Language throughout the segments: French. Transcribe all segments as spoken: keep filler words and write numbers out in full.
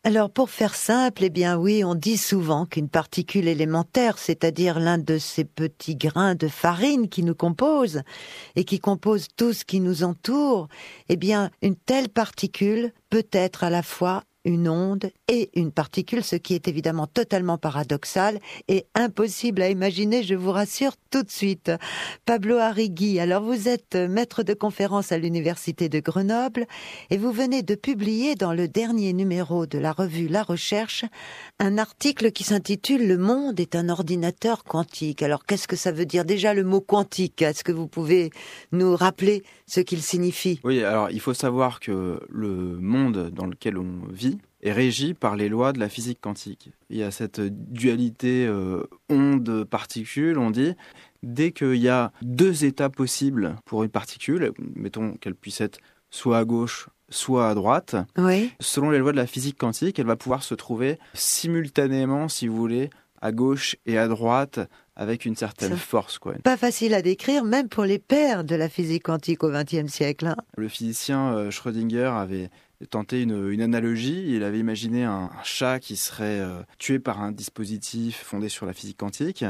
Alors pour faire simple, eh bien oui, on dit souvent qu'une particule élémentaire, c'est-à-dire l'un de ces petits grains de farine qui nous composent et qui composent tout ce qui nous entoure, eh bien une telle particule peut être à la fois une onde et une particule, ce qui est évidemment totalement paradoxal et impossible à imaginer, je vous rassure tout de suite. Pablo Arrigui, alors vous êtes maître de conférence à l'Université de Grenoble et vous venez de publier dans le dernier numéro de la revue La Recherche un article qui s'intitule « Le monde est un ordinateur quantique ». Alors qu'est-ce que ça veut dire déjà le mot quantique? Est-ce que vous pouvez nous rappeler ce qu'il signifie? Oui, alors il faut savoir que le monde dans lequel on vit est régi par les lois de la physique quantique. Il y a cette dualité euh, onde-particule, on dit. Dès qu'il y a deux états possibles pour une particule, mettons qu'elle puisse être soit à gauche, soit à droite, oui. Selon les lois de la physique quantique, elle va pouvoir se trouver simultanément, si vous voulez, à gauche et à droite, avec une certaine Ça, force, quoi. Pas facile à décrire, même pour les pères de la physique quantique au vingtième siècle. Hein. Le physicien euh, Schrödinger avait tenté une, une analogie. Il avait imaginé un, un chat qui serait euh, tué par un dispositif fondé sur la physique quantique.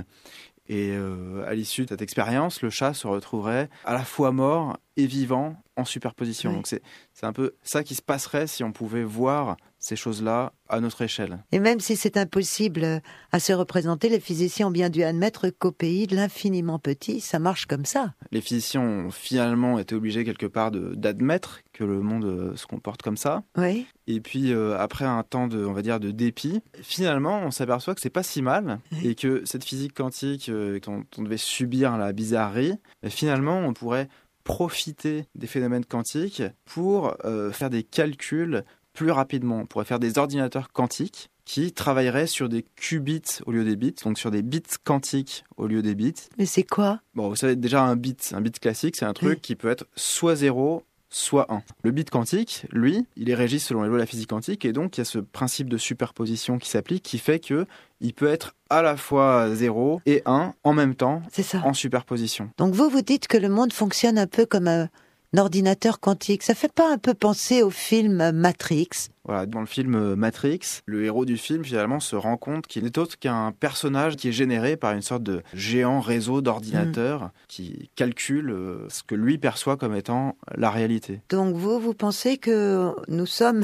Et euh, à l'issue de cette expérience, le chat se retrouverait à la fois mort et vivant en superposition. Oui. Donc c'est, c'est un peu ça qui se passerait si on pouvait voir ces choses-là à notre échelle. Et même si c'est impossible à se représenter, les physiciens ont bien dû admettre qu'au pays de l'infiniment petit, ça marche comme ça. Les physiciens ont finalement été obligés quelque part de, d'admettre que le monde se comporte comme ça. Oui. Et puis euh, après un temps de, on va dire, de dépit, finalement on s'aperçoit que c'est pas si mal oui. Et que cette physique quantique, euh, quand on devait subir la bizarrerie, finalement on pourrait profiter des phénomènes quantiques pour euh, faire des calculs plus rapidement. On pourrait faire des ordinateurs quantiques qui travailleraient sur des qubits au lieu des bits, donc sur des bits quantiques au lieu des bits. Mais c'est quoi? Bon, vous savez déjà un bit, un bit classique, c'est un truc oui. qui peut être soit zéro, soit un. Le bit quantique, lui, il est régi selon les lois de la physique quantique et donc il y a ce principe de superposition qui s'applique qui fait que il peut être à la fois zéro et un en même temps, c'est ça. En superposition. Donc vous, vous dites que le monde fonctionne un peu comme un ordinateur quantique. Ça fait pas un peu penser au film Matrix? Voilà, dans le film Matrix, le héros du film finalement se rend compte qu'il n'est autre qu'un personnage qui est généré par une sorte de géant réseau d'ordinateurs mmh. qui calcule ce que lui perçoit comme étant la réalité. Donc vous, vous pensez que nous sommes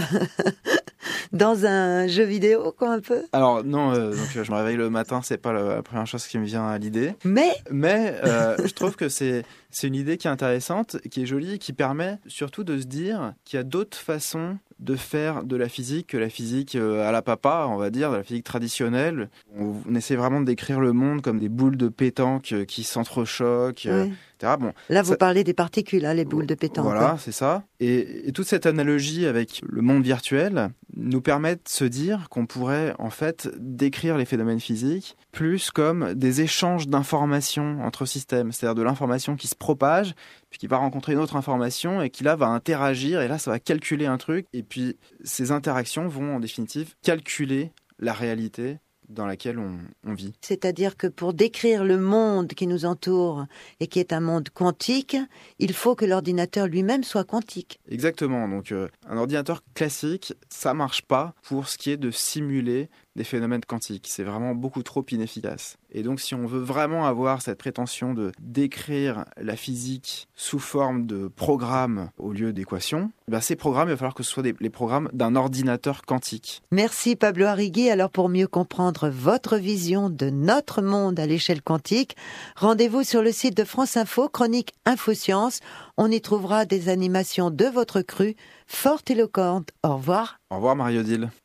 dans un jeu vidéo, quoi, un peu? Alors non, euh, donc, je me réveille le matin, c'est pas la première chose qui me vient à l'idée. Mais Mais euh, je trouve que c'est, c'est une idée qui est intéressante, qui est jolie, qui permet surtout de se dire qu'il y a d'autres façons de faire de la physique que la physique à la papa, on va dire, de la physique traditionnelle. On, on essaie vraiment de décrire le monde comme des boules de pétanque qui s'entrechoquent, oui. et cetera. Bon, là, vous ça... parlez des particules, hein, les boules de pétanque. Voilà, hein. c'est ça. Et, et toute cette analogie avec le monde virtuel nous permet de se dire qu'on pourrait en fait décrire les phénomènes physiques plus comme des échanges d'informations entre systèmes, c'est-à-dire de l'information qui se propage, puis qui va rencontrer une autre information et qui là va interagir, et là ça va calculer un truc, et puis ces interactions vont en définitive calculer la réalité dans laquelle on, on vit. C'est-à-dire que pour décrire le monde qui nous entoure et qui est un monde quantique, il faut que l'ordinateur lui-même soit quantique. Exactement. Donc euh, un ordinateur classique, ça marche pas pour ce qui est de simuler des phénomènes quantiques. C'est vraiment beaucoup trop inefficace. Et donc si on veut vraiment avoir cette prétention de décrire la physique sous forme de programmes au lieu d'équations, ben ces programmes, il va falloir que ce soit des, les programmes d'un ordinateur quantique. Merci Pablo Arrigui. Alors pour mieux comprendre votre vision de notre monde à l'échelle quantique, rendez-vous sur le site de France Info, chronique Infosciences. On y trouvera des animations de votre cru, fort éloquentes. Au revoir. Au revoir Marie-Odile.